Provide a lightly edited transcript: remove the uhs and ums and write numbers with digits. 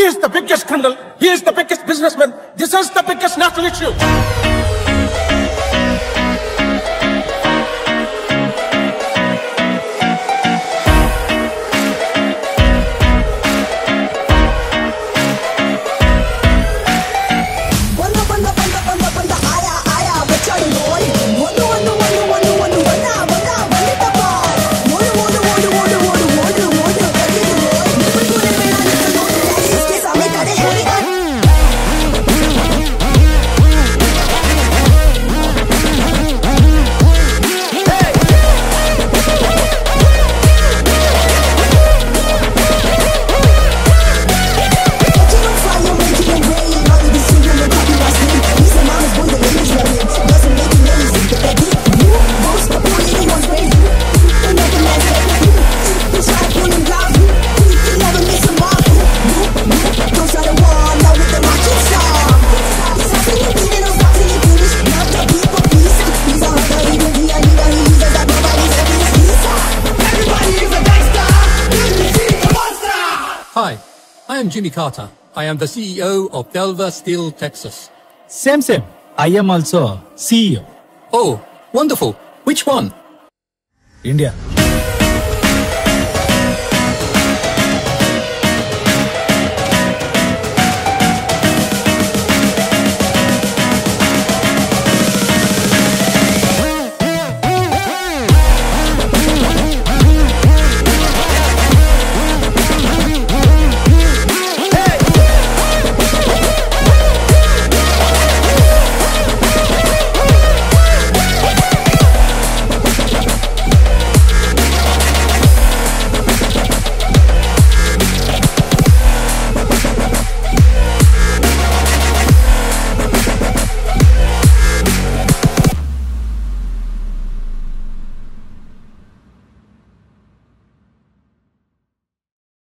He is the biggest criminal. He is the biggest businessman. This is the biggest national issue. Hi, I am Jimmy Carter. I am the CEO of Delver Steel, Texas. Same. I am also CEO. Oh, wonderful. Which one? India.